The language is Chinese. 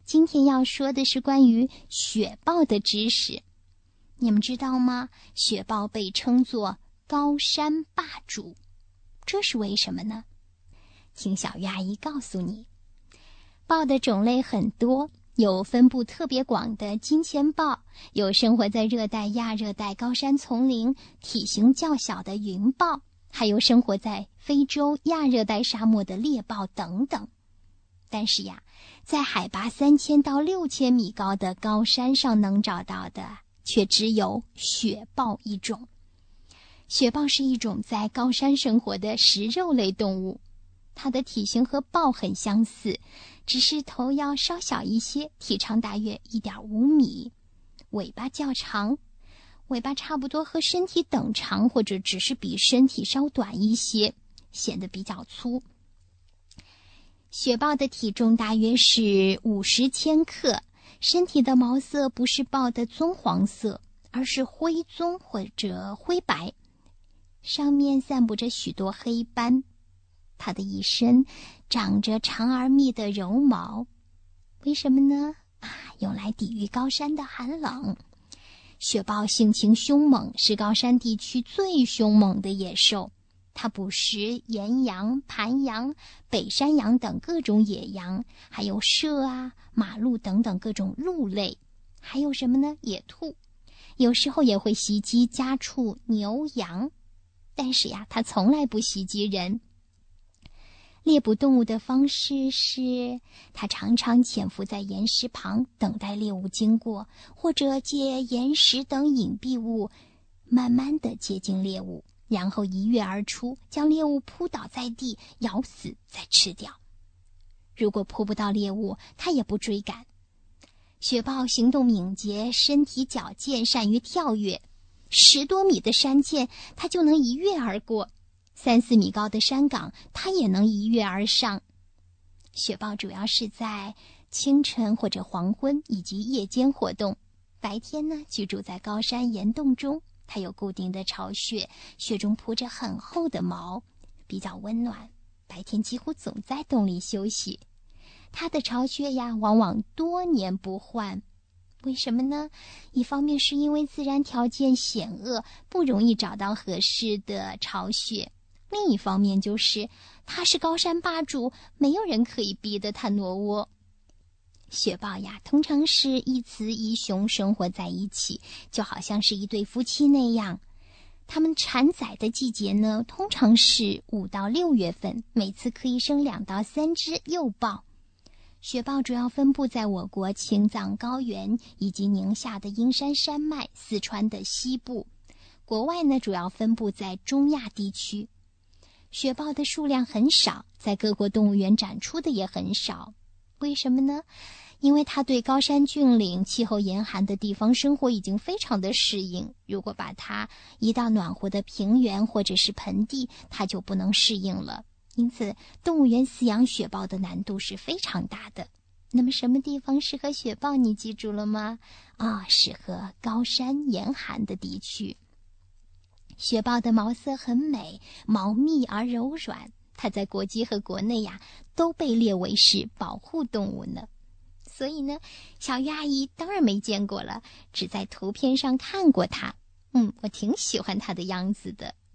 今天要说的是关于雪豹的知识。你们知道吗？雪豹被称作高山霸主，这是为什么呢？听小鱼阿姨告诉你。豹的种类很多，有分布特别广的金钱豹，有生活在热带、亚热带高山丛林、体型较小的云豹，还有生活在非洲亚热带沙漠的猎豹等等。但是呀，在海拔3000到6000米高的高山上能找到的却只有雪豹一种。雪豹是一种在高山生活的食肉类动物，它的体型和豹很相似，只是头要稍小一些，体长大约 1.5 米，尾巴较长，尾巴差不多和身体等长，或者只是比身体稍短一些，显得比较粗。雪豹的体重大约是50千克，身体的毛色不是豹的棕黄色，而是灰棕或者灰白，上面散布着许多黑斑。它的一身长着长而密的柔毛，为什么呢？用来抵御高山的寒冷。雪豹性情凶猛，是高山地区最凶猛的野兽。它捕食岩羊、盘羊、北山羊等各种野羊，还有蛇啊、马鹿等等各种鹿类，还有什么呢？野兔。有时候也会袭击家畜、牛羊，但是呀，它从来不袭击人。猎捕动物的方式是，它常常潜伏在岩石旁，等待猎物经过，或者借岩石等隐蔽物，慢慢地接近猎物，然后一跃而出，将猎物扑倒在地，咬死再吃掉。如果扑不到猎物，它也不追赶。雪豹行动敏捷，身体矫健，善于跳跃，10多米的山涧它就能一跃而过，3、4米高的山岗它也能一跃而上。雪豹主要是在清晨或者黄昏以及夜间活动，白天呢居住在高山岩洞中。它有固定的巢穴，穴中铺着很厚的毛，比较温暖，白天几乎总在洞里休息。它的巢穴呀，往往多年不换。为什么呢？一方面是因为自然条件险恶，不容易找到合适的巢穴；另一方面就是它是高山霸主，没有人可以逼得它挪窝。雪豹呀，通常是一雌一雄生活在一起，就好像是一对夫妻那样。它们产崽的季节呢，通常是5到6月份，每次可以生2到3只幼豹。雪豹主要分布在我国青藏高原以及宁夏的阴山山脉、四川的西部。国外呢，主要分布在中亚地区。雪豹的数量很少，在各国动物园展出的也很少。为什么呢？因为它对高山峻岭、气候严寒的地方生活已经非常的适应，如果把它移到暖和的平原或者是盆地，它就不能适应了。因此，动物园饲养雪豹的难度是非常大的。那么什么地方适合雪豹？你记住了吗？适合高山严寒的地区。雪豹的毛色很美，毛密而柔软，它在国际和国内呀都被列为是保护动物呢。所以呢，小鱼阿姨当然没见过了，只在图片上看过它。我挺喜欢它的样子的。